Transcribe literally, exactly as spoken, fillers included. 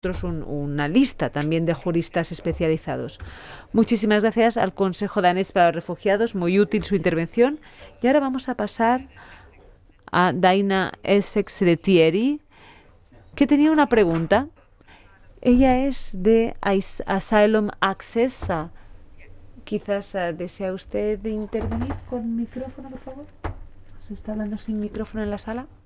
un- una lista también de juristas especializados. Muchísimas gracias al Consejo danés para los Refugiados, muy útil su intervención. Y ahora vamos a pasar a Daina Essex-Letieri, que tenía una pregunta. Ella es de As- Asylum Access. Ah, Quizás ah, desea usted intervenir con micrófono, por favor. ¿Se está hablando sin micrófono en la sala?